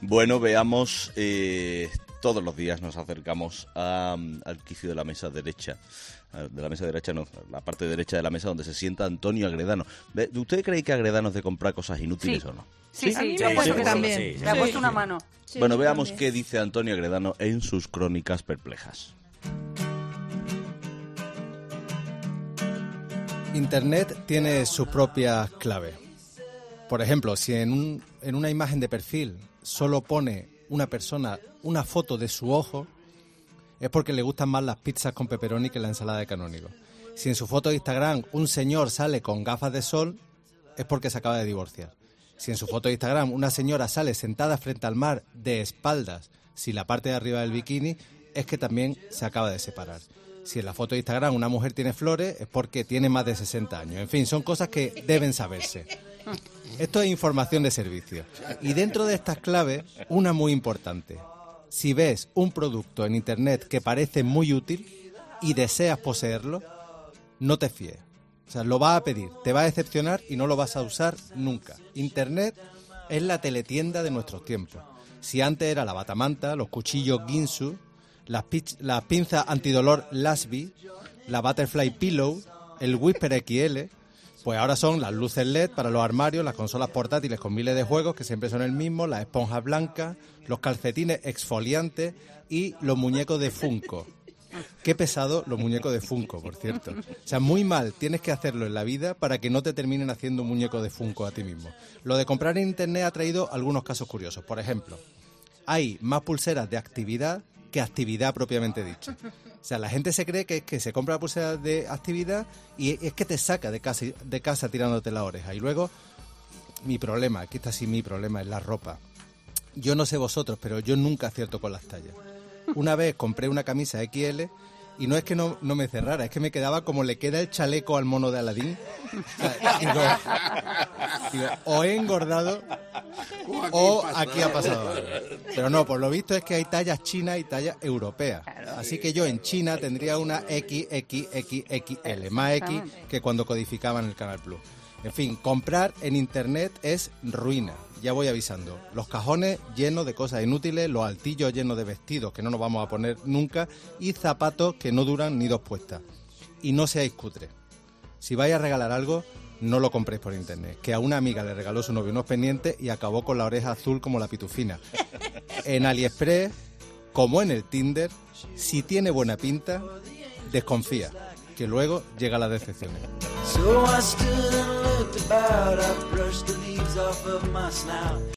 Bueno, veamos, todos los días nos acercamos al quicio de la mesa derecha. De la mesa derecha no, la parte derecha de la mesa donde se sienta Antonio Agredano. ¿Usted cree que Agredano es de comprar cosas inútiles o no? Sí, Yo apuesto que también. Le ha puesto una mano. Sí, Bueno, yo veamos también. qué dice Antonio Agredano en sus crónicas perplejas. Internet tiene sus propias claves. Por ejemplo, si en una imagen de perfil solo pone una persona una foto de su ojo, es porque le gustan más las pizzas con pepperoni que la ensalada de canónigo. Si en su foto de Instagram un señor sale con gafas de sol, es porque se acaba de divorciar. Si en su foto de Instagram una señora sale sentada frente al mar de espaldas, sin la parte de arriba del bikini, es que también se acaba de separar. Si en la foto de Instagram una mujer tiene flores, es porque tiene más de 60 años. En fin, son cosas que deben saberse. Esto es información de servicio. Y dentro de estas claves, una muy importante. Si ves un producto en Internet que parece muy útil y deseas poseerlo, no te fíes. O sea, lo vas a pedir, te va a decepcionar y no lo vas a usar nunca. Internet es la teletienda de nuestros tiempos. Si antes era la batamanta, los cuchillos Ginsu, las pinzas antidolor Lasby, la Butterfly Pillow, el Whisper XL, pues ahora son las luces LED para los armarios, las consolas portátiles con miles de juegos que siempre son el mismo, las esponjas blancas, los calcetines exfoliantes y los muñecos de Funko. Qué pesado los muñecos de Funko, por cierto. O sea, muy mal tienes que hacerlo en la vida para que no te terminen haciendo un muñeco de Funko a ti mismo. Lo de comprar en Internet ha traído algunos casos curiosos. Por ejemplo, hay más pulseras de actividad que actividad propiamente dicha. O sea, la gente se cree que se compra pulseras de actividad y es que te saca de casa tirándote la oreja. Y luego, mi problema, aquí está sí mi problema, es la ropa. Yo no sé vosotros, pero yo nunca acierto con las tallas. Una vez compré una camisa XL y no es que no me cerrara, es que me quedaba como le queda el chaleco al mono de Aladín. O sea, digo, o he engordado o aquí ha pasado algo. Pero no, por lo visto es que hay tallas chinas y tallas europeas. Así que yo en China tendría una XXXXL, más X que cuando codificaban el Canal Plus. En fin, comprar en Internet es ruina. Ya voy avisando. Los cajones llenos de cosas inútiles, los altillos llenos de vestidos que no nos vamos a poner nunca y zapatos que no duran ni 2 puestas. Y no seáis cutres. Si vais a regalar algo, no lo compréis por Internet. Que a una amiga le regaló su novio unos pendientes y acabó con la oreja azul como la pitufina. En AliExpress, como en el Tinder, si tiene buena pinta, desconfía, que luego llega la decepción. So I stood and looked about, I brushed the leaves off of my snout.